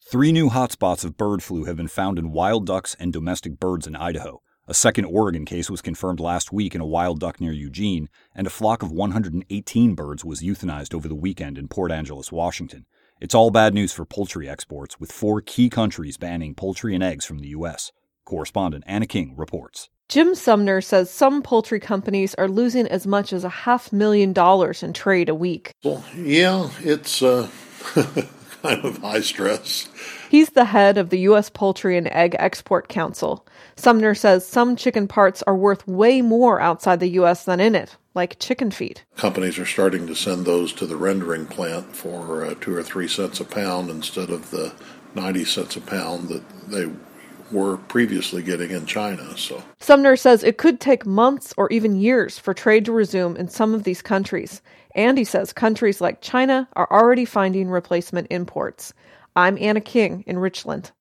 3 new hotspots of bird flu have been found in wild ducks and domestic birds in Idaho. A second Oregon case was confirmed last week in a wild duck near Eugene, and a flock of 118 birds was euthanized over the weekend in Port Angeles, Washington. It's all bad news for poultry exports, with 4 key countries banning poultry and eggs from the U.S. Correspondent Anna King reports. Jim Sumner says some poultry companies are losing as much as $500,000 in trade a week. Well, yeah, it's kind of high stress. He's the head of the U.S. Poultry and Egg Export Council. Sumner says some chicken parts are worth way more outside the U.S. than in it, like chicken feet. Companies are starting to send those to the rendering plant for 2 or 3 cents a pound instead of the 90 cents a pound that they were previously getting in China. So Sumner says it could take months or even years for trade to resume in some of these countries. And he says countries like China are already finding replacement imports. I'm Anna King in Richland.